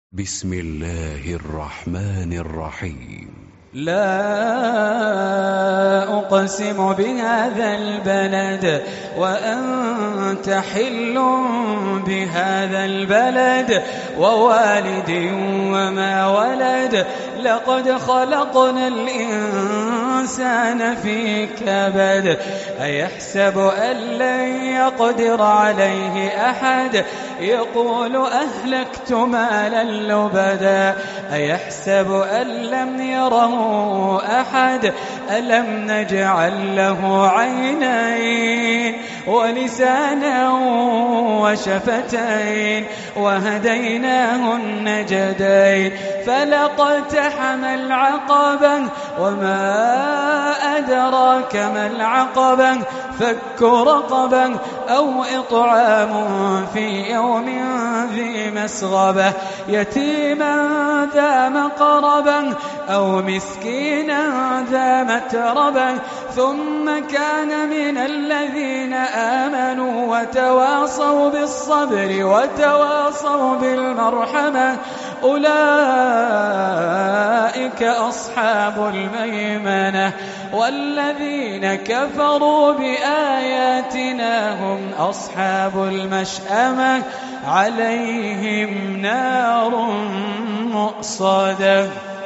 بسم الله الرحمن الرحيم. لا أقسم بهذا البلد وأنت حل بهذا البلد ووالد وما ولد لقد خلقنا الإنسان في كبد أيحسب أن لن يقدر عليه أحد يقول أهلكت مالا لبدا أيحسب أن لم يره أحد ألم نجعل له عينين ولسانا وشفتين وهديناه النجدين فلاقتحم العقبة وما أدراك ما العقبة فك رقبة أو إطعام في يوم ذي مسغبة يتيما ذا مقربة أو مسكينا ذا متربة ثم كان من الذين آمنوا وتواصوا بالصبر وتواصوا بالمرحمة أولئك أصحاب الميمنة والذين كفروا بآياتنا هم أصحاب المشأمة عليهم نار مؤصدة.